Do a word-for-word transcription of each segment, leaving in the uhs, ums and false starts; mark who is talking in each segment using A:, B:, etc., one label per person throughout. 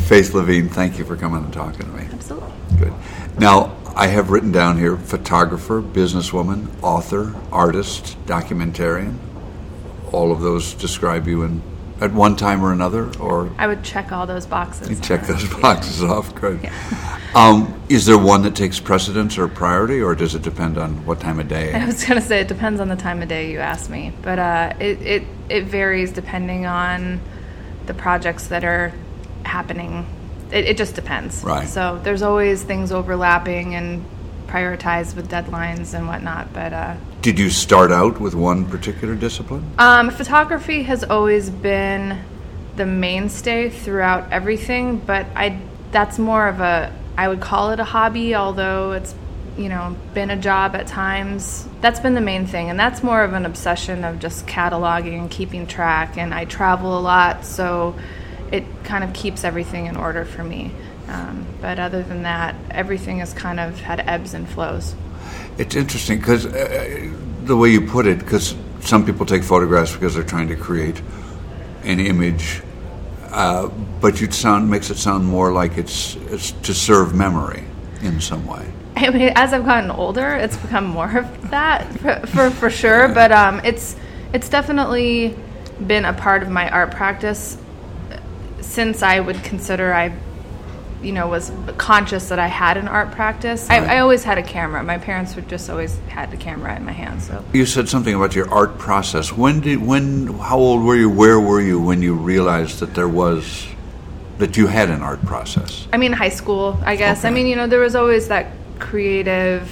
A: Faith Levine, thank you for coming and talking to me.
B: Absolutely.
A: Good. Now, I have written down here photographer, businesswoman, author, artist, documentarian. All of those describe you in at one time or another, or
B: I would check all those boxes.
A: you check those boxes off. Good. Yeah. Um, is there one that takes precedence or priority, or does it depend on what time of day?
B: I was going to say it depends on the time of day you ask me, but uh, it, it it varies depending on the projects that are happening. It, it just depends.
A: Right.
B: So there's always things overlapping and prioritized with deadlines and whatnot, but. Uh,
A: Did you start out with one particular discipline?
B: Um, photography has always been the mainstay throughout everything, but I that's more of a, I would call it a hobby, although it's, you know, been a job at times. That's been the main thing, and that's more of an obsession of just cataloging and keeping track, and I travel a lot, so it kind of keeps everything in order for me. Um, but other than that, everything has kind of had ebbs and flows.
A: It's interesting because uh, the way you put it, because some people take photographs because they're trying to create an image, uh, but you sound makes it sound more like it's, it's to serve memory in some way.
B: I mean, as I've gotten older, it's become more of that for for, for sure. Yeah. But um, it's it's definitely been a part of my art practice since I would consider I. you know, was conscious that I had an art practice.
A: Right.
B: I, I always had a camera. My parents would just always had the camera in my hand. So
A: you said something about your art process. When did, when, how old were you? Where were you when you realized that there was, that you had an art process?
B: I mean, high school, I guess.
A: Okay.
B: I mean, you know, there was always that creative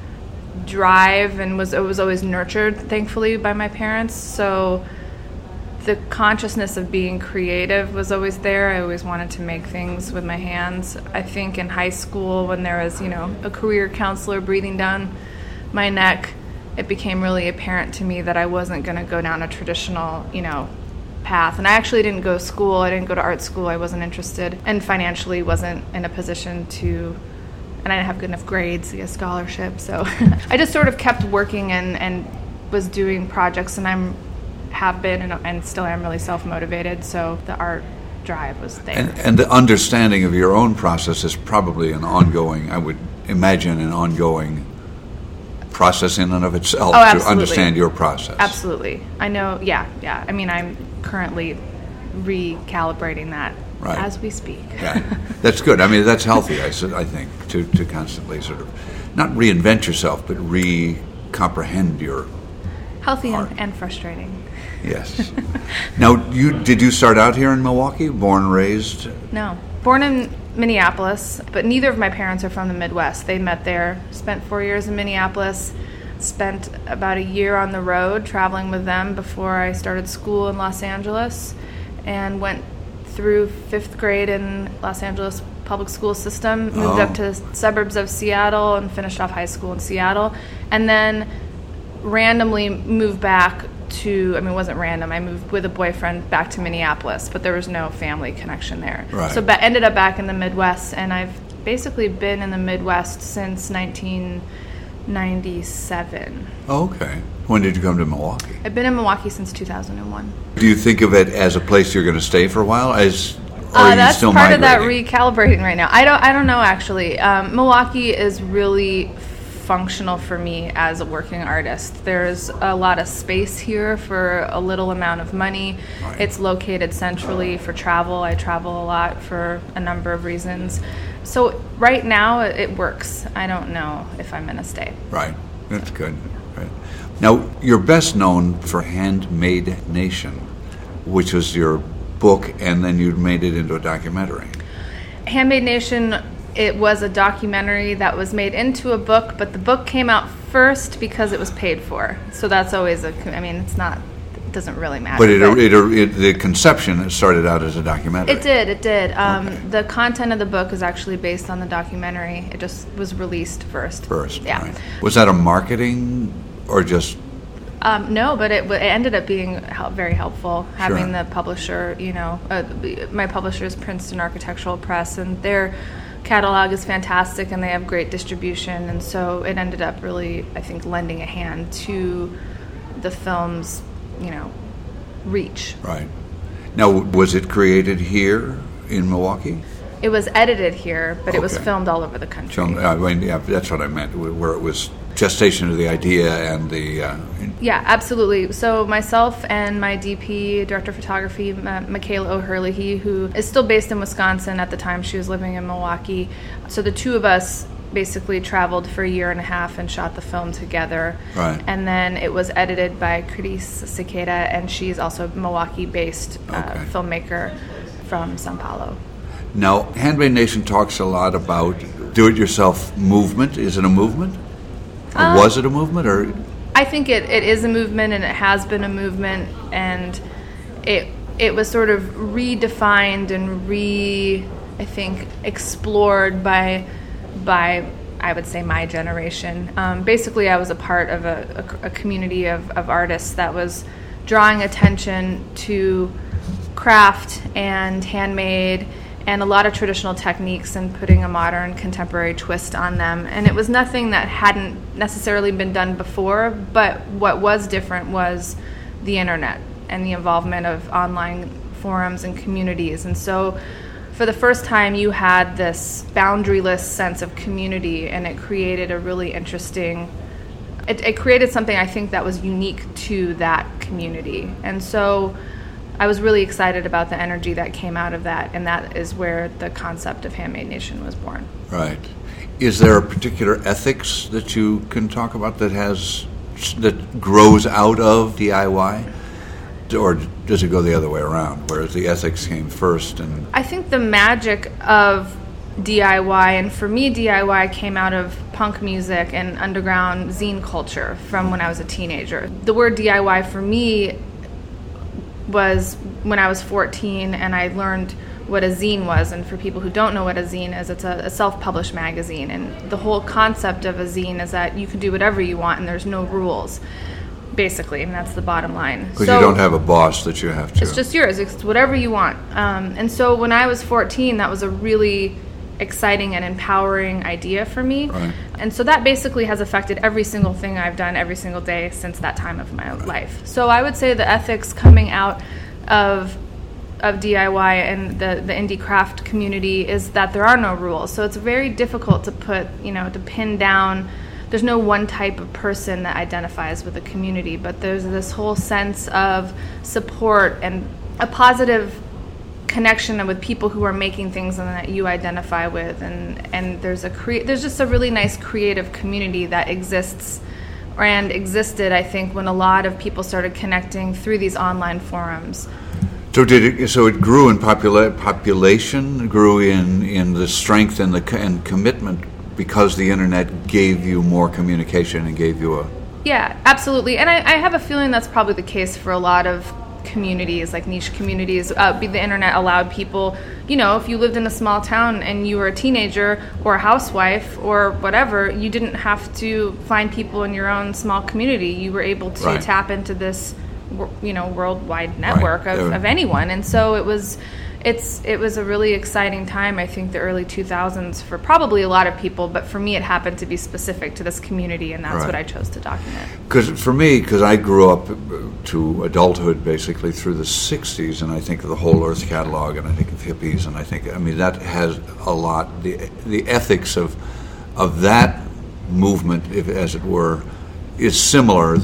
B: drive, and was it was always nurtured, thankfully, by my parents. So the consciousness of being creative was always there. I always wanted to make things with my hands. I think in high school, when there was, you know, a career counselor breathing down my neck, it became really apparent to me that I wasn't going to go down a traditional, you know, path. And I actually didn't go to school. I didn't go to art school. I wasn't interested, and financially wasn't in a position to, and I didn't have good enough grades to get a scholarship. So I just sort of kept working and, and was doing projects, and I'm have been and, and still am really self-motivated, so the art drive was there.
A: And, and the understanding of your own process is probably an ongoing, I would imagine, an ongoing process in and of itself
B: oh,
A: to understand your process.
B: Absolutely. I know, yeah, yeah. I mean, I'm currently recalibrating that
A: right.
B: as we speak.
A: Yeah. That's good. I mean, that's healthy, I, I think, to, to constantly sort of, not reinvent yourself, but re-comprehend your
B: healthy
A: art.
B: And, and frustrating.
A: Yes. Now, you did you start out here in Milwaukee, born, raised?
B: No. Born in Minneapolis, but neither of my parents are from the Midwest. They met there, spent four years in Minneapolis, spent about a year on the road traveling with them before I started school in Los Angeles, and went through fifth grade in Los Angeles public school system, moved
A: oh.
B: up to suburbs of Seattle, and finished off high school in Seattle, and then randomly moved back to, I mean, it wasn't random. I moved with a boyfriend back to Minneapolis, but there was no family connection there.
A: Right.
B: So ba- ended up back in the Midwest, and I've basically been in the Midwest since nineteen ninety-seven.
A: Okay. When did you come to Milwaukee?
B: I've been in Milwaukee since two thousand one.
A: Do you think of it as a place you're going to stay for a while? As or
B: uh,
A: are you
B: that's
A: still
B: part
A: migrating?
B: of that recalibrating right now. I don't. I don't know actually. Um, Milwaukee is really functional for me as a working artist. There's a lot of space here for a little amount of money.
A: Right.
B: It's located centrally for travel. I travel a lot for a number of reasons. So right now it works. I don't know if I'm going to stay.
A: Right. That's good. Right. Now, you're best known for Handmade Nation, which was your book, and then you made it into a documentary.
B: Handmade Nation, it was a documentary that was made into a book, but the book came out first because it was paid for. So that's always a, I mean, it's not, it doesn't really matter.
A: But, it, but it, it, the conception started out as a documentary.
B: It did, it did. Um,
A: okay.
B: The content of the book is actually based on the documentary. It just was released first.
A: First,
B: yeah.
A: Right. Was that a marketing or just...
B: Um, no, but it, it ended up being help, very helpful, having
A: Sure.
B: the publisher, you know, uh, my publisher is Princeton Architectural Press, and their catalog is fantastic, and they have great distribution, and so it ended up really, I think, lending a hand to the film's, you know, reach.
A: Right. Now, was it created here in Milwaukee?
B: It was edited here, but
A: okay.
B: it was filmed all over the country.
A: Film, I mean, yeah, that's what I meant, where it was gestation of the idea and the... Uh,
B: yeah, absolutely. So myself and my D P, Director of Photography, M- Michaela O'Herlihy, who is still based in Wisconsin. At the time, she was living in Milwaukee. So the two of us basically traveled for a year and a half and shot the film together.
A: Right.
B: And then it was edited by Cris Cicada, and she's also a Milwaukee-based uh,
A: okay.
B: filmmaker from Sao Paulo.
A: Now, Handmade Nation talks a lot about do-it-yourself movement. Is it a movement? Or um, was it a movement? Or
B: I think it, it is a movement, and it has been a movement, and it it was sort of redefined and re, I think, explored by by I would say my generation. Um, basically, I was a part of a, a, a community of, of artists that was drawing attention to craft and handmade and a lot of traditional techniques and putting a modern contemporary twist on them. And it was nothing that hadn't necessarily been done before, but what was different was the internet and the involvement of online forums and communities. And so for the first time, you had this boundaryless sense of community, and it created a really interesting, it, it created something I think that was unique to that community. And so I was really excited about the energy that came out of that, and that is where the concept of Handmade Nation was born.
A: Right. Is there a particular ethics that you can talk about that has that grows out of D I Y, or does it go the other way around, whereas the ethics came first? And
B: I think the magic of D I Y, and for me, D I Y came out of punk music and underground zine culture from when I was a teenager. The word D I Y for me was when I was fourteen, and I learned what a zine was. And for people who don't know what a zine is, it's a, a self-published magazine, and the whole concept of a zine is that you can do whatever you want and there's no rules, basically, and that's the bottom line.
A: Because
B: so,
A: you don't have a boss that you have to...
B: It's just yours. It's whatever you want. Um, and so when I was fourteen, that was a really exciting and empowering idea for me.
A: Right.
B: And so that basically has affected every single thing I've done every single day since that time of my right. life. So I would say the ethics coming out of of D I Y and the, the indie craft community is that there are no rules. So it's very difficult to put, you know, to pin down. There's no one type of person that identifies with a community, but there's this whole sense of support and a positive connection with people who are making things and that you identify with, and and there's a crea- there's just a really nice creative community that exists and existed, I think, when a lot of people started connecting through these online forums.
A: So did it? So it grew in popula- population, grew in, in the strength and the and commitment because the internet gave you more communication and gave you a...
B: Yeah, absolutely. And I, I have a feeling that's probably the case for a lot of communities, like niche communities. Uh, the internet allowed people, you know, if you lived in a small town and you were a teenager or a housewife or whatever, you didn't have to find people in your own small community. You were able to
A: right.
B: tap into this, you know, worldwide network
A: right.
B: of, of anyone. And so it was... It's it was a really exciting time, I think, the early two thousands for probably a lot of people, but for me it happened to be specific to this community, and that's
A: right.
B: what I chose to document.
A: Because for me, because I grew up to adulthood basically through the sixties, and I think of the Whole Earth catalog, and I think of hippies, and I think, I mean, that has a lot, the the ethics of of that movement, if, as it were, is similar.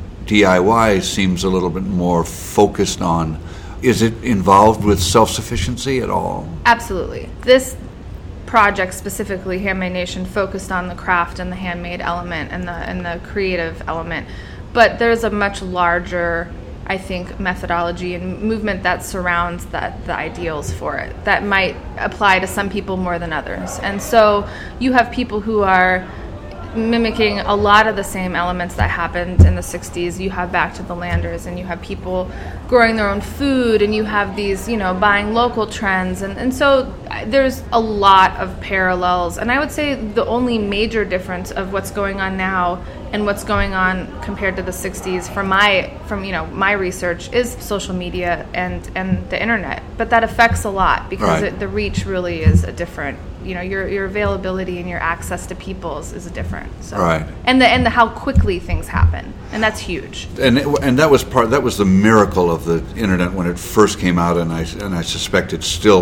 A: D I Y seems a little bit more focused on... Is it involved with self-sufficiency at all?
B: Absolutely. This project specifically, Handmade Nation, focused on the craft and the handmade element and the and the creative element. But there's a much larger, I think, methodology and movement that surrounds that the ideals for it that might apply to some people more than others. And so you have people who are mimicking a lot of the same elements that happened in the sixties. You have Back to the Landers, and you have people growing their own food, and you have these, you know, buying local trends. And, and so there's a lot of parallels. And I would say the only major difference of what's going on now and what's going on compared to the sixties from my, from, you know, my research is social media and, and the internet. But that affects a lot because
A: right.
B: it, the reach really is a different, you know, your your availability and your access to people's is different. So.
A: Right.
B: And the and the how quickly things happen, and that's huge.
A: And it, and that was part. That was the miracle of the internet when it first came out, and I and I suspect it's still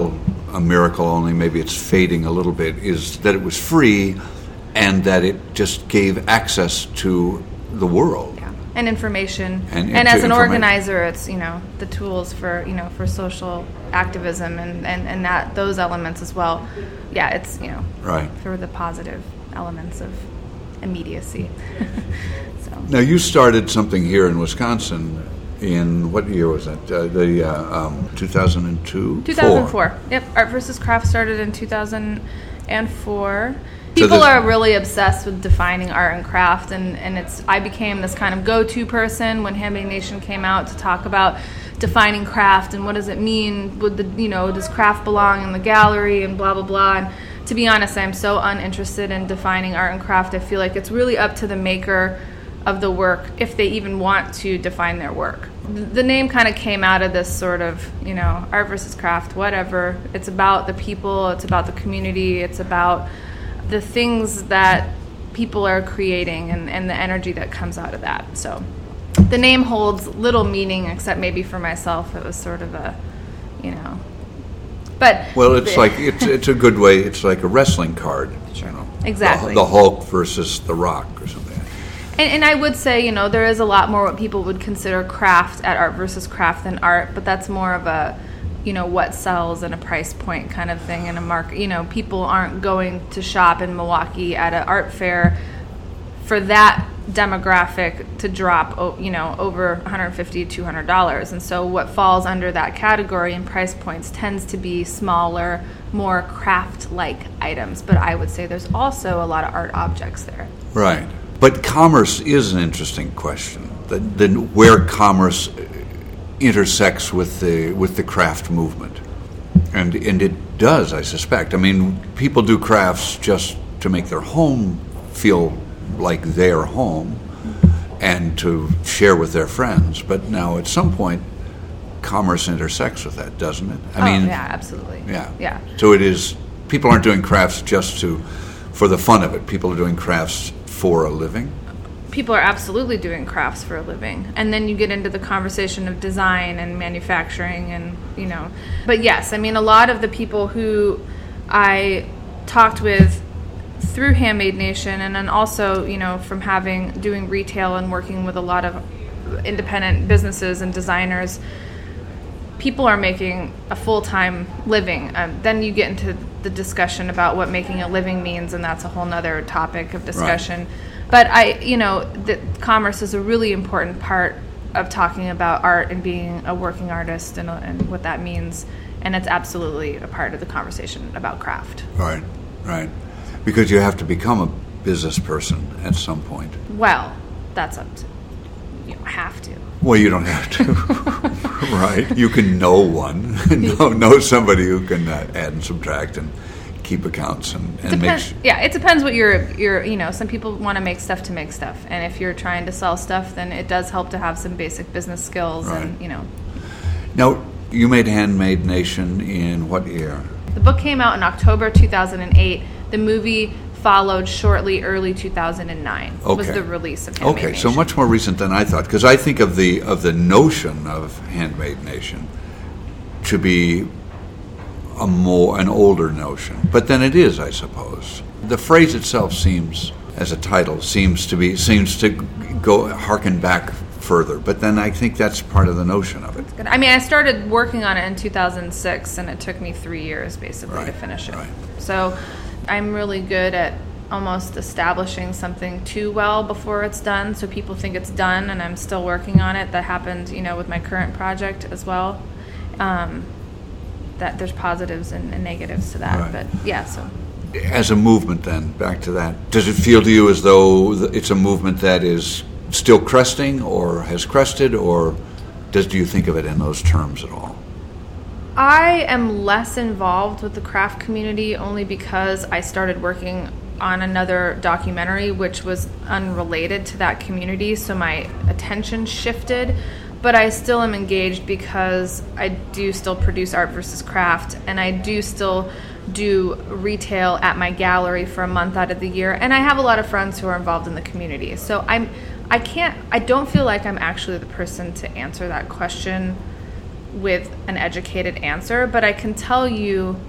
A: a miracle, only maybe it's fading a little bit, is that it was free and that it just gave access to the world.
B: Yeah. And information.
A: And,
B: and as an
A: informa-
B: organizer, it's, you know, the tools for, you know, for social activism and, and, and that those elements as well. Yeah, it's, you know,
A: right.
B: for the positive elements of immediacy. So.
A: Now, you started something here in Wisconsin in, what year was that? Uh, the uh, um, two thousand two?
B: two thousand four. Four. Yep, Art versus Craft started in two thousand four. People
A: so
B: are really obsessed with defining art and craft, and, and it's I became this kind of go-to person when Handmade Nation came out to talk about defining craft and what does it mean, would the, you know, does craft belong in the gallery and blah, blah, blah. And to be honest, I'm so uninterested in defining art and craft. I feel like it's really up to the maker of the work if they even want to define their work. The name kind of came out of this sort of, you know, art versus craft, whatever. It's about the people, it's about the community, it's about the things that people are creating and, and the energy that comes out of that. So the name holds little meaning except maybe for myself it was sort of a, you know, but
A: well, it's the, like it's it's a good way. It's like a wrestling card,
B: sure.
A: You know,
B: exactly.
A: The, the Hulk versus the Rock or something.
B: And, and I would say, you know, there is a lot more what people would consider craft at Art versus Craft than art, but that's more of a, you know, what sells and a price point kind of thing in a market. You know, people aren't going to shop in Milwaukee at an art fair for that demographic to drop, you know, over one hundred fifty dollars, two hundred dollars. And so what falls under that category in price points tends to be smaller, more craft-like items. But I would say there's also a lot of art objects there.
A: Right. But commerce is an interesting question. Then where commerce intersects with the with the craft movement, and and it does, I suspect. I mean, people do crafts just to make their home feel like their home, and to share with their friends. But now, at some point, commerce intersects with that, doesn't it? I
B: oh,
A: mean,
B: yeah, absolutely.
A: Yeah,
B: yeah.
A: So it is. People aren't doing crafts just to for the fun of it. People are doing crafts for a living.
B: People are absolutely doing crafts for a living. And then you get into the conversation of design and manufacturing and, you know. But yes, I mean, a lot of the people who I talked with through Handmade Nation and then also, you know, from having, doing retail and working with a lot of independent businesses and designers, people are making a full-time living. Um, then you get into the discussion about what making a living means, and that's a whole nother topic of discussion. Right. But I, you know, the, commerce is a really important part of talking about art and being a working artist and, and what that means. And it's absolutely a part of the conversation about craft.
A: Right, right. Because you have to become a business person at some point.
B: Well, that's up to, you don't have to.
A: Well, you don't have to. Right. You can know one, know, know somebody who can uh, add and subtract and keep accounts and, and make sh-
B: yeah, it depends what you're, you're, you know, some people want to make stuff to make stuff. And if you're trying to sell stuff, then it does help to have some basic business skills
A: right.
B: and, you know.
A: Now, you made Handmade Nation in what year?
B: The book came out in October two thousand eight. The movie followed shortly, early two thousand nine.
A: Okay.
B: Was the release of Handmade
A: Okay,
B: Nation.
A: so much more recent than I thought, because I think of the of the notion of Handmade Nation to be a more an older notion, but then it is, I suppose. The phrase itself seems, as a title, seems to be seems to go harken back further, but then I think that's part of the notion of it.
B: That's good. I mean, I started working on it in two thousand six, and it took me three years basically
A: right.
B: to finish it.
A: Right.
B: So I'm really good at almost establishing something too well before it's done, so people think it's done, and I'm still working on it. That happened, you know, with my current project as well. Um, that there's positives and, and negatives to that,
A: right.
B: but yeah. So
A: as a movement, then back to that, does it feel to you as though it's a movement that is still cresting, or has crested, or does do you think of it in those terms at all?
B: I am less involved with the craft community only because I started working on another documentary which was unrelated to that community, so my attention shifted. But I still am engaged because I do still produce Art versus Craft, and I do still do retail at my gallery for a month out of the year, and I have a lot of friends who are involved in the community. So I'm, I can't, I don't feel like I'm actually the person to answer that question with an educated answer, but I can tell you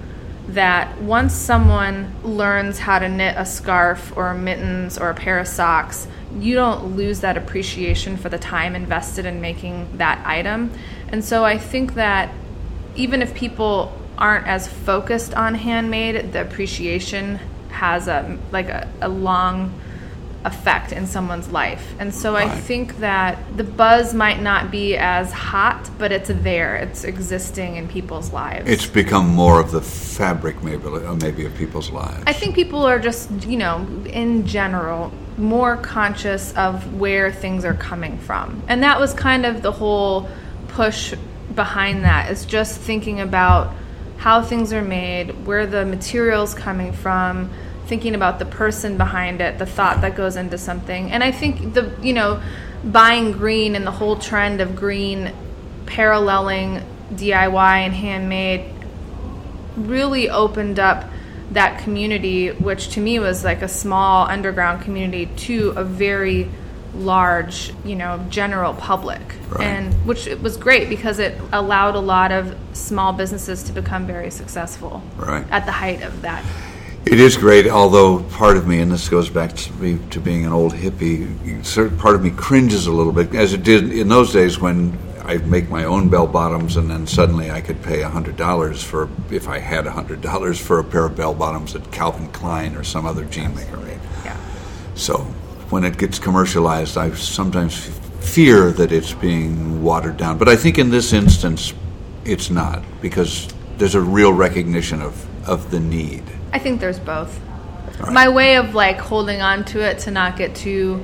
B: that once someone learns how to knit a scarf or mittens or a pair of socks, you don't lose that appreciation for the time invested in making that item. And so I think that even if people aren't as focused on handmade, the appreciation has a like a, a long effect in someone's life. And so right. I think that the buzz might not be as hot, but it's there. It's existing in people's lives.
A: It's become more of the fabric maybe, maybe of people's lives.
B: I think people are just, you know, in general, more conscious of where things are coming from. And that was kind of the whole push behind that, is just thinking about how things are made, where the material's coming from, thinking about the person behind it, the thought that goes into something. And I think the, you know, buying green and the whole trend of green paralleling D I Y and handmade really opened up that community, which to me was like a small underground community, to a very large, you know, general public. Right. And which it was great because it allowed a lot of small businesses to become very successful
A: right.
B: at the height of that.
A: It is great, although part of me, and this goes back to, me, to being an old hippie, certain part of me cringes a little bit, as it did in those days when I'd make my own bell bottoms, and then suddenly I could pay one hundred dollars for, if I had one hundred dollars for a pair of bell bottoms that Calvin Klein or some other jean maker made.
B: Yeah.
A: So when it gets commercialized, I sometimes fear that it's being watered down. But I think in this instance, it's not, because there's a real recognition of, of the need.
B: I think there's both.
A: Right.
B: My way of like holding on to it to not get too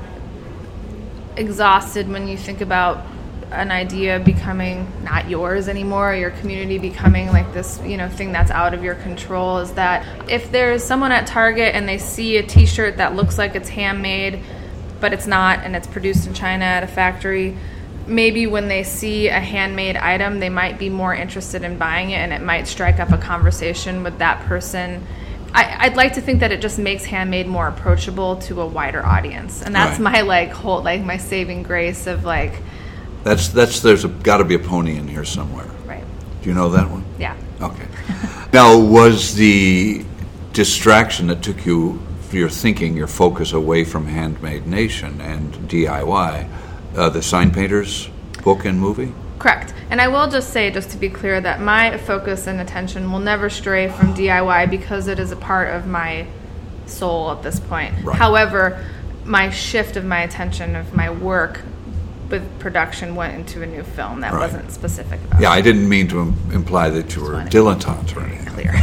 B: exhausted when you think about an idea becoming not yours anymore, your community becoming like this, you know, thing that's out of your control, is that if there's someone at Target and they see a t-shirt that looks like it's handmade, but it's not, and it's produced in China at a factory, maybe when they see a handmade item, they might be more interested in buying it, and it might strike up a conversation with that person. I, I'd like to think that it just makes handmade more approachable to a wider audience, and that's right. my like whole like my saving grace of like.
A: That's that's there's got to be a pony in here somewhere.
B: Right.
A: Do you know that one?
B: Yeah.
A: Okay. Now, was the distraction that took you, your thinking, your focus away from Handmade Nation and D I Y, uh, the Sign Painters book and movie?
B: Correct. And I will just say, just to be clear, that my focus and attention will never stray from D I Y because it is a part of my soul at this point.
A: Right.
B: However, my shift of my attention, of my work with production, went into a new film that right. wasn't specific about
A: Yeah,
B: it.
A: I didn't mean to im- imply that you were dilettante or anything.
B: Clear.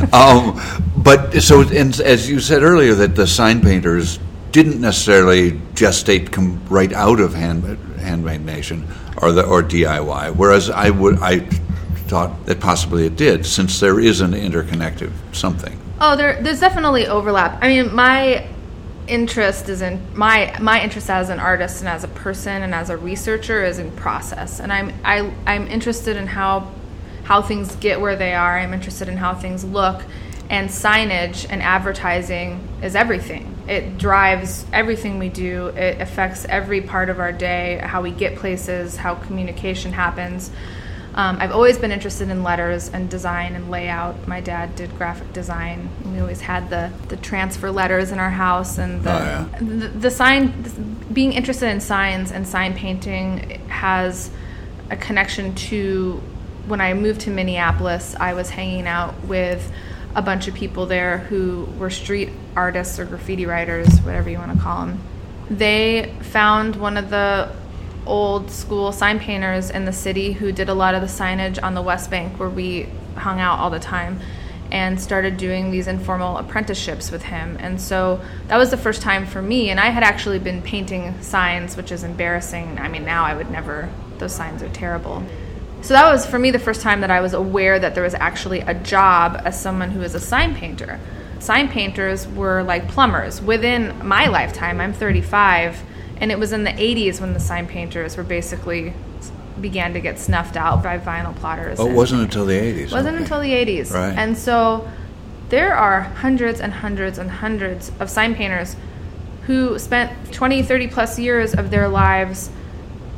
A: um, but so, and as you said earlier, that the Sign Painters didn't necessarily gestate come right out of hand, Handmade Nation or the or D I Y, whereas I would I thought that possibly it did, since there is an interconnected something.
B: Oh, there, there's definitely overlap. I mean, my interest is in my my interest as an artist and as a person and as a researcher is in process, and I'm I I'm interested in how how things get where they are. I'm interested in how things look, and signage and advertising is everything. It drives everything we do. It affects every part of our day, how we get places, how communication happens. Um, I've always been interested in letters and design and layout. My dad did graphic design. We always had the, the transfer letters in our house, and the,
A: oh, yeah.
B: the the sign. Being interested in signs and sign painting has a connection to when I moved to Minneapolis. I was hanging out with a bunch of people there who were street artists or graffiti writers, whatever you want to call them. They found one of the old school sign painters in the city who did a lot of the signage on the West Bank where we hung out all the time, and started doing these informal apprenticeships with him. And so that was the first time for me, and I had actually been painting signs, which is embarrassing. I mean, now I would never, those signs are terrible. So that was for me the first time that I was aware that there was actually a job as someone who is a sign painter. Sign painters were like plumbers. Within my lifetime, I'm thirty-five, and it was in the eighties when the sign painters were basically began to get snuffed out by vinyl plotters.
A: Oh, it wasn't until the eighties.
B: It wasn't
A: okay.
B: until the eighties.
A: Right.
B: And so there are hundreds and hundreds and hundreds of sign painters who spent twenty, thirty plus years of their lives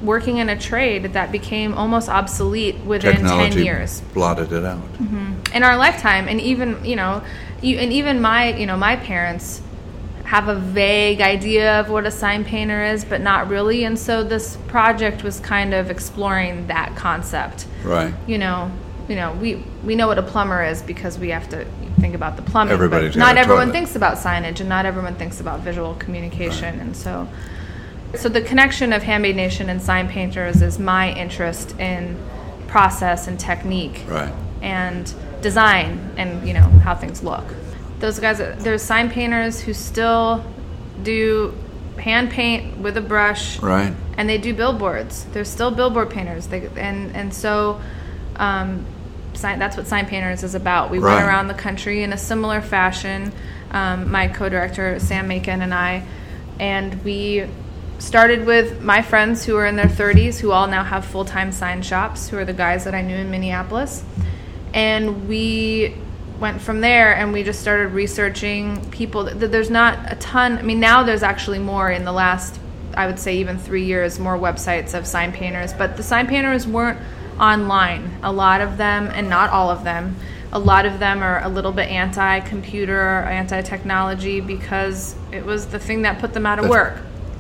B: working in a trade that became almost obsolete within
A: Technology
B: ten years.
A: Blotted it out.
B: Mm-hmm. In our lifetime, and even you know, you, and even my you know my parents have a vague idea of what a sign painter is, but not really. And so this project was kind of exploring that concept.
A: Right.
B: You know, you know, we we know what a plumber is because we have to think about the plumbing.
A: Everybody's
B: but not
A: got a
B: everyone
A: toilet.
B: thinks about signage, and not everyone thinks about visual communication,
A: Right.
B: and so. So the connection of Handmade Nation and Sign Painters is my interest in process and technique,
A: Right.
B: and design, and you know how things look. Those guys, there's sign painters who still do hand paint with a brush,
A: Right.
B: and they do billboards. There's still billboard painters, they, and and so um, sign, that's what Sign Painters is about. We
A: Right.
B: went around the country in a similar fashion. Um, my co-director Sam Macon and I, and we started with my friends who are in their thirties, who all now have full-time sign shops, who are the guys that I knew in Minneapolis. And we went from there, and we just started researching people. There's not a ton. I mean, now there's actually more in the last, I would say even three years, more websites of sign painters. But the sign painters weren't online. A lot of them, and not all of them, a lot of them are a little bit anti-computer, anti-technology, because it was the thing that put them out of work.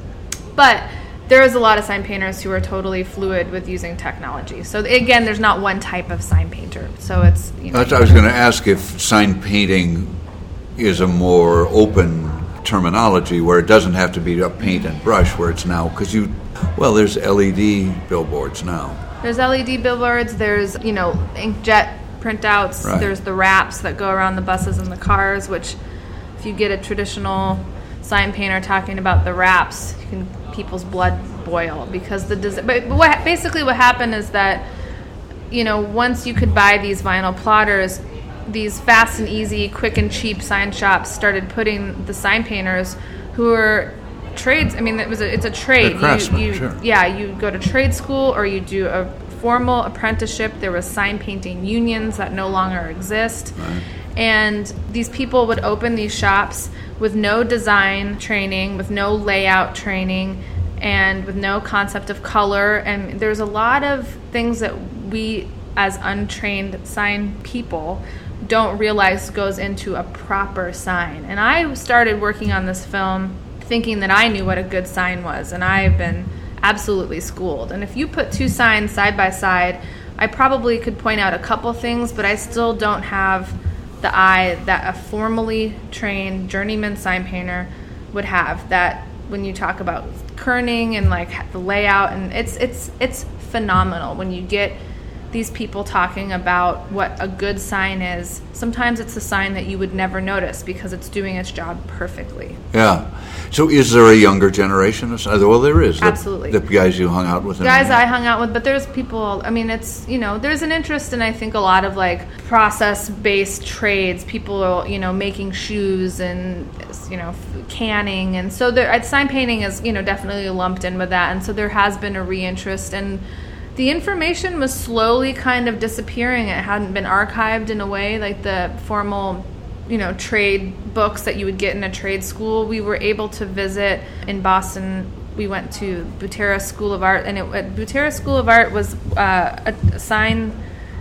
B: But there is a lot of sign painters who are totally fluid with using technology. So again, there's not one type of sign painter. So it's, you know.
A: That's, I was going to ask if sign painting is a more open terminology where it doesn't have to be a paint and brush, where it's now, because you, well, there's L E D billboards now.
B: There's L E D billboards, there's, you know, inkjet printouts,
A: Right.
B: There's the wraps that go around the buses and the cars, which if you get a traditional sign painter talking about the wraps, you can, people's blood boil, because the des- but what basically what happened is that, you know, once you could buy these vinyl plotters, these fast and easy, quick and cheap sign shops started putting the sign painters who are trades. I mean, it was a, it's a trade.
A: They're craftsmen,
B: you, you,
A: sure.
B: Yeah, you go to trade school or you do a formal apprenticeship. There was sign painting unions that no longer exist.
A: Right.
B: And these people would open these shops with no design training, with no layout training, and with no concept of color. And there's a lot of things that we, as untrained sign people, don't realize goes into a proper sign. And I started working on this film thinking that I knew what a good sign was, and I've been absolutely schooled. And if you put two signs side by side, I probably could point out a couple things, but I still don't have the eye that a formally trained journeyman sign painter would have. That when you talk about kerning and like the layout, and it's it's it's phenomenal when you get these people talking about what a good sign is. Sometimes it's a sign that you would never notice because it's doing its job perfectly.
A: Yeah. So is there a younger generation? Of, well, there is. The,
B: Absolutely.
A: The guys you hung out with. in
B: Guys
A: the-
B: I hung out with, but there's people, I mean, it's, you know, there's an interest in, I think, a lot of like process-based trades, people, you know, making shoes and, you know, canning. And so there, sign painting is, you know, definitely lumped in with that. And so there has been a re-interest, and the information was slowly kind of disappearing. It hadn't been archived in a way like the formal, you know, trade books that you would get in a trade school. We were able to visit in Boston. We went to Butera School of Art, and it, at Butera School of Art was uh, a, a sign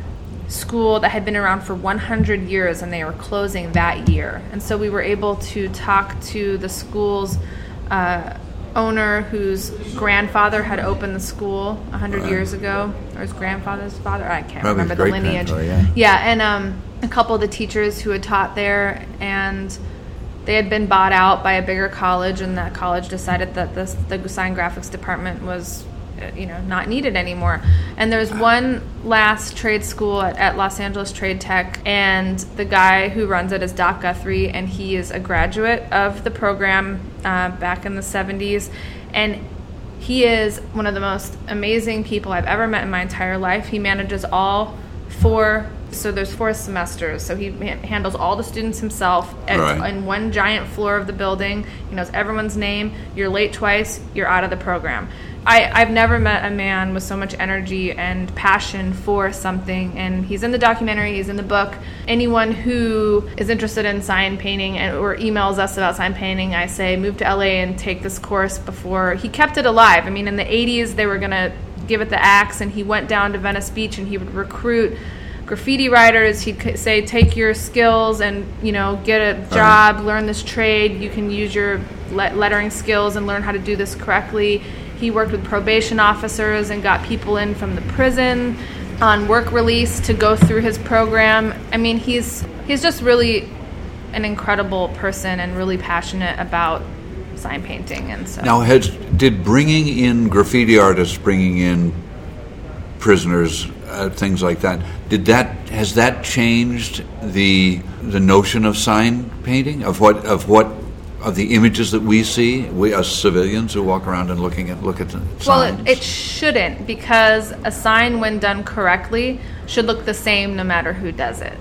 B: school that had been around for one hundred years, and they were closing that year. And so we were able to talk to the school's uh, owner, whose grandfather had opened the school one hundred
A: Right.
B: years ago, or his grandfather's father. I can't
A: Probably
B: remember the
A: his
B: lineage.
A: great-grandfather, yeah.
B: Yeah, and um, a couple of the teachers who had taught there, and they had been bought out by a bigger college, and that college decided that this, the sign graphics department was, uh, you know, not needed anymore. And there's one last trade school at, at Los Angeles Trade Tech, and the guy who runs it is Doc Guthrie, and he is a graduate of the program uh, back in the seventies, and he is one of the most amazing people I've ever met in my entire life. He manages all four So there's four semesters. So he ha- handles all the students himself at,
A: Right.
B: in one giant floor of the building. He knows everyone's name. You're late twice, you're out of the program. I, I've never met a man with so much energy and passion for something, and he's in the documentary, he's in the book. Anyone who is interested in sign painting and, or emails us about sign painting, I say move to L A and take this course before. He kept it alive. I mean, in the eighties, they were going to give it the axe, and he went down to Venice Beach and he would recruit graffiti writers. He'd say, take your skills and, you know, get a job, right. learn this trade. You can use your let- lettering skills and learn how to do this correctly. He worked with probation officers and got people in from the prison on work release to go through his program. I mean, he's he's just really an incredible person and really passionate about sign painting. And so
A: now, has did bringing in graffiti artists, bringing in prisoners, uh, things like that, did that has that changed the the notion of sign painting, of what of what of the images that we see, we as civilians who walk around and looking at look at the signs?
B: Well, it, it shouldn't, because a sign, when done correctly, should look the same no matter who does it.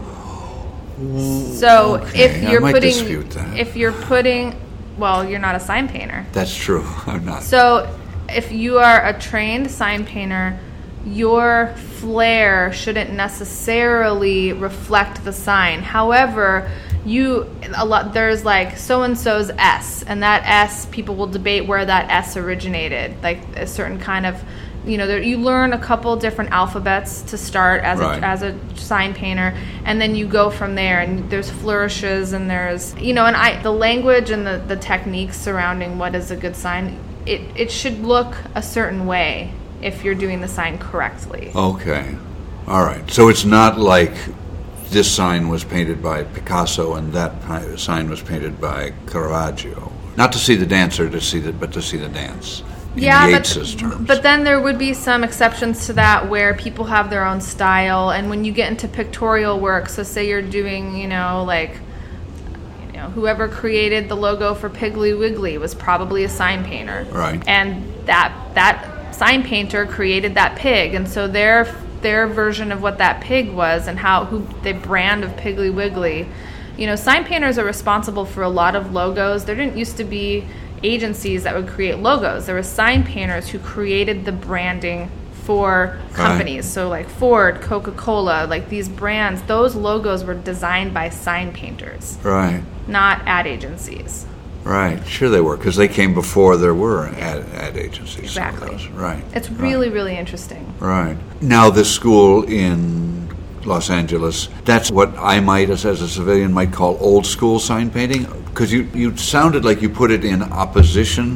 B: So
A: okay.
B: if you're
A: I might
B: putting,
A: dispute that.
B: if you're putting, well, you're not a sign painter.
A: That's true. I'm not.
B: So if you are a trained sign painter, your flair shouldn't necessarily reflect the sign. However, you a lot there's like so and so's S, and that S, people will debate where that S originated, like a certain kind of, you know, there, you learn a couple different alphabets to start as
A: right.
B: a as a sign painter, and then you go from there, and there's flourishes, and there's, you know, and I the language and the, the techniques surrounding what is a good sign, it it should look a certain way if you're doing the sign correctly.
A: Okay. All right. So it's not like this sign was painted by Picasso and that sign was painted by Caravaggio. Not to see the dancer, to see the, but to see the dance. In
B: yeah,
A: Yeats's
B: but,
A: terms.
B: but then there would be some exceptions to that where people have their own style, and when you get into pictorial work, so say you're doing, you know, like, you know, whoever created the logo for Piggly Wiggly was probably a sign painter.
A: Right.
B: And that that sign painter created that pig, and so their their version of what that pig was and how who the brand of Piggly Wiggly. You know, sign painters are responsible for a lot of logos. There didn't used to be agencies that would create logos. There were sign painters who created the branding for companies. Right. So like Ford, Coca-Cola, like these brands, those logos were designed by sign painters.
A: Right.
B: Not ad agencies.
A: Right. Sure they were, because they came before there were ad, ad agencies.
B: Exactly.
A: Right.
B: It's really,
A: right.
B: really interesting.
A: Right. Now this school in Los Angeles, that's what I might, as, as a civilian, might call old school sign painting, because you, you sounded like you put it in opposition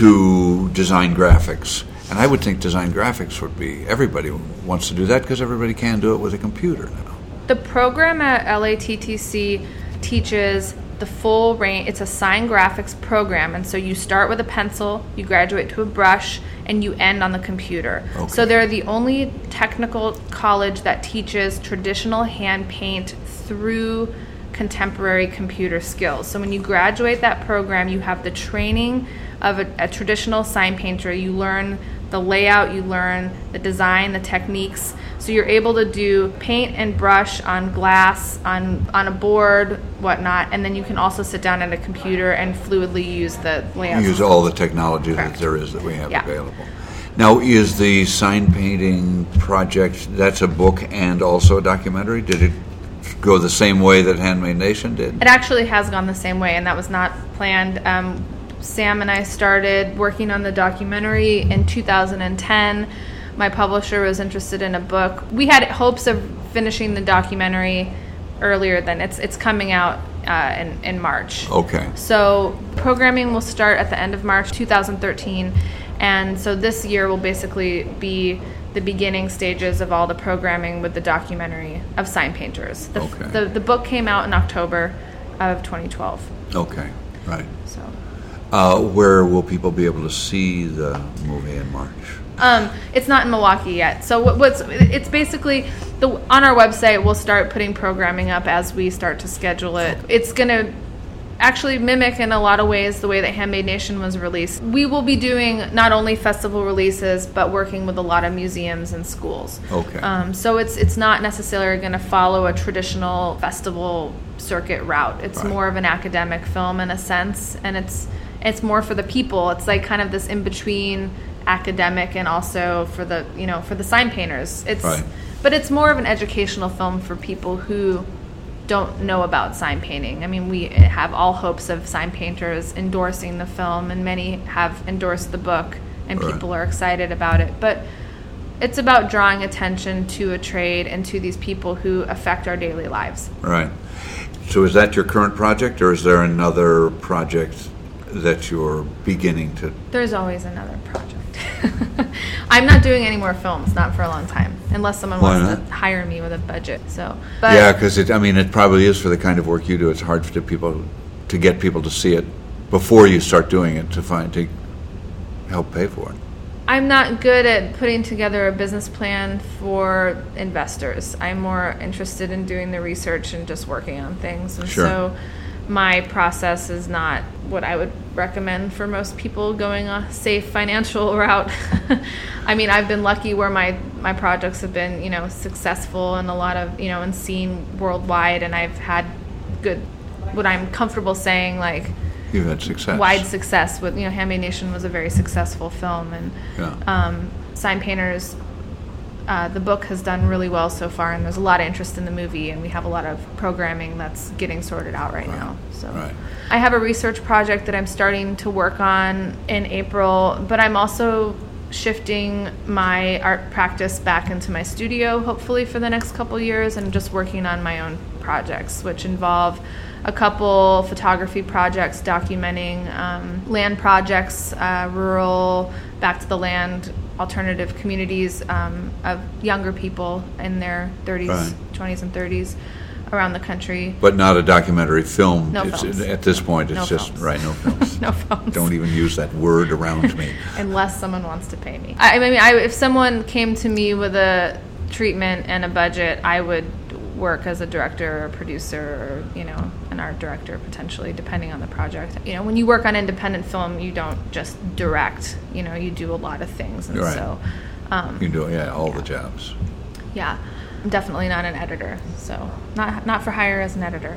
A: to design graphics. And I would think design graphics would be, everybody wants to do that because everybody can do it with a computer now.
B: The program at L A T T C teaches the full range. It's a sign graphics program, and so you start with a pencil, you graduate to a brush, and you end on the computer.
A: Okay.
B: So they're the only technical college that teaches traditional hand paint through contemporary computer skills. So when you graduate that program, you have the training of a, a traditional sign painter. You learn the layout, you learn the design, the techniques. So you're able to do paint and brush on glass, on on a board, whatnot, and then you can also sit down at a computer and fluidly use the layout.
A: Use all the technology
B: Correct.
A: that there is that we have
B: Yeah.
A: available. Now, is the sign painting project, that's a book and also a documentary? Did it go the same way that Handmade Nation did?
B: It actually has gone the same way, and that was not planned. Um, Sam and I started working on the documentary in two thousand ten. My publisher was interested in a book. We had hopes of finishing the documentary earlier than it's it's coming out uh, in, in March.
A: Okay.
B: So programming will start at the end of March two thousand thirteen, and so this year will basically be the beginning stages of all the programming with the documentary of sign painters. The,
A: Okay.
B: the, the book came out in October of twenty twelve.
A: Okay, right.
B: So.
A: Uh, where will people be able to see the movie in March?
B: Um, it's not in Milwaukee yet. So what, what's it's basically the on our website we'll start putting programming up as we start to schedule it. It's gonna actually mimic in a lot of ways the way that Handmade Nation was released. We will be doing not only festival releases, but working with a lot of museums and schools.
A: Okay.
B: Um, so it's it's not necessarily going to follow a traditional festival circuit route. It's
A: Right.
B: more of an academic film in a sense, and it's it's more for the people. It's like kind of this in between academic and also for the you know for the sign painters. It's
A: Right.
B: but it's more of an educational film for people who don't know about sign painting. I mean, we have all hopes of sign painters endorsing the film, and many have endorsed the book, and
A: Right.
B: people are excited about it. But it's about drawing attention to a trade and to these people who affect our daily lives.
A: Right. So is that your current project, or is there another project that you're beginning to?
B: There's always another project. I'm not doing any more films, not for a long time, unless someone
A: Why
B: wants
A: not?
B: to hire me with a budget. So, but
A: Yeah, because it. I mean, it probably is for the kind of work you do. It's hard for people to get people to see it before you start doing it to find to help pay for it.
B: I'm not good at putting together a business plan for investors. I'm more interested in doing the research and just working on things. And
A: Sure.
B: so my process is not what I would recommend for most people going a safe financial route. I mean, I've been lucky where my, my projects have been, you know, successful and a lot of, you know, and seen worldwide, and I've had good, what I'm comfortable saying, like,
A: You've had success.
B: wide success with, you know, Handmade Nation was a very successful film, and
A: Yeah.
B: um, Sign Painters, uh, the book has done really well so far, and there's a lot of interest in the movie, and we have a lot of programming that's getting sorted out right,
A: Right.
B: now. So
A: Right.
B: I have a research project that I'm starting to work on in April, but I'm also shifting my art practice back into my studio, hopefully for the next couple years, and just working on my own projects, which involve a couple photography projects documenting um, land projects, uh, rural, back to the land, alternative communities um, of younger people in their thirties,
A: Right.
B: twenties, and thirties around the country.
A: But not a documentary film.
B: No
A: It's,
B: films.
A: at this point, it's
B: No
A: just
B: films.
A: right. No films.
B: No films.
A: Don't even use that word around me.
B: Unless someone wants to pay me. I, I mean, I, if someone came to me with a treatment and a budget, I would work as a director or producer or, you know, an art director potentially, depending on the project. You know, when you work on independent film, you don't just direct. You know, you do a lot of things. And
A: Right.
B: so, um,
A: You do, yeah, all the jobs.
B: yeah, I'm definitely not an editor. So not not for hire as an editor.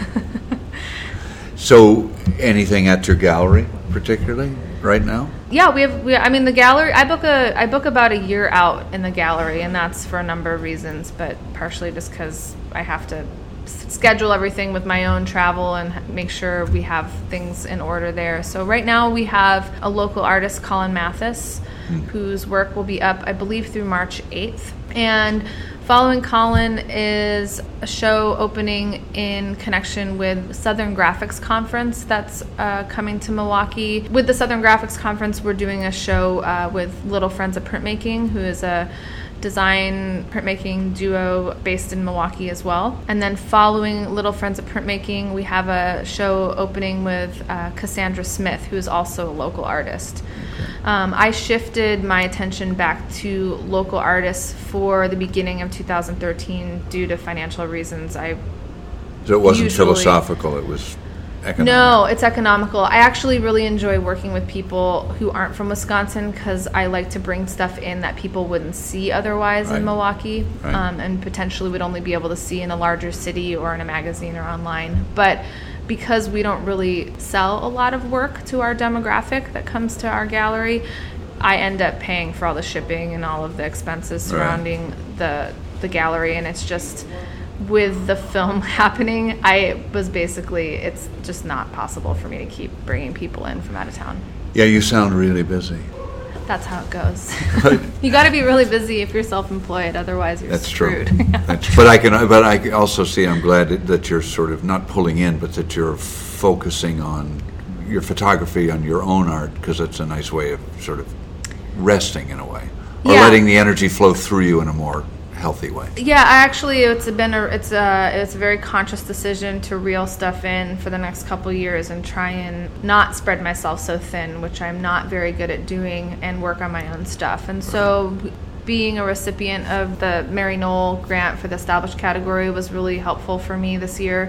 A: So, anything at your gallery, particularly right now?
B: Yeah, we have. We, I mean, the gallery. I book a. I book about a year out in the gallery, and that's for a number of reasons, but partially just because I have to s- schedule everything with my own travel and h- make sure we have things in order there. So right now we have a local artist, Colin Mathis, whose work will be up, I believe, through March eighth, and following Colin is a show opening in connection with Southern Graphics Conference that's uh, coming to Milwaukee. With the Southern Graphics Conference, we're doing a show uh, with Little Friends of Printmaking, who is a design printmaking duo based in Milwaukee as well. And then following Little Friends of Printmaking, we have a show opening with uh, Cassandra Smith, who is also a local artist. Um, I shifted my attention back to local artists for the beginning of two thousand thirteen due to financial reasons. I
A: So it wasn't
B: Usually-
A: philosophical, it was economic.
B: No, it's economical. I actually really enjoy working with people who aren't from Wisconsin because I like to bring stuff in that people wouldn't see otherwise
A: Right.
B: in Milwaukee,
A: Right.
B: um, and potentially would only be able to see in a larger city or in a magazine or online. But because we don't really sell a lot of work to our demographic that comes to our gallery, I end up paying for all the shipping and all of the expenses
A: Right.
B: surrounding the the gallery, and it's just, with the film happening, I was basically, it's just not possible for me to keep bringing people in from out of town.
A: Yeah, you sound really busy.
B: That's how it goes. You got to be really busy if you're self-employed, otherwise you're
A: That's
B: screwed.
A: true. That's, but I can, but I can also see. I'm glad that- that you're sort of not pulling in, but that you're focusing on your photography, on your own art, because it's a nice way of sort of resting in a way, or
B: Yeah.
A: letting the energy flow through you in a more healthy way.
B: Yeah, I actually, it's been a, it's a, it's a very conscious decision to reel stuff in for the next couple years and try and not spread myself so thin, which I'm not very good at doing, and work on my own stuff. And so, being a recipient of the Mary Knoll grant for the established category was really helpful for me this year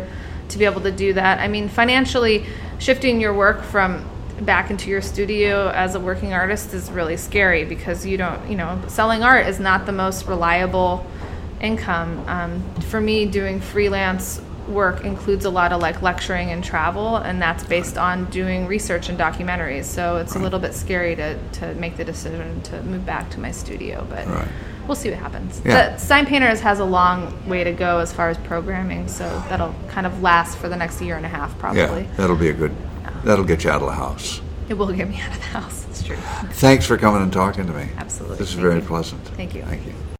B: to be able to do that. I mean, financially, shifting your work from back into your studio as a working artist is really scary because you don't, you know, selling art is not the most reliable income. Um, for me, doing freelance work includes a lot of like lecturing and travel, and that's based on doing research and documentaries. So it's a little bit scary to, to make the decision to move back to my studio, but
A: Right.
B: we'll see what happens.
A: Yeah.
B: The Stein Painters has a long way to go as far as programming, so that'll kind of last for the next year and a half probably.
A: Yeah, that'll be a good, that'll get you out of the house.
B: It will get me out of the house. It's true.
A: Thanks for coming and talking to me.
B: Absolutely.
A: This is
B: Thank
A: very
B: you.
A: pleasant.
B: Thank you.
A: Thank you.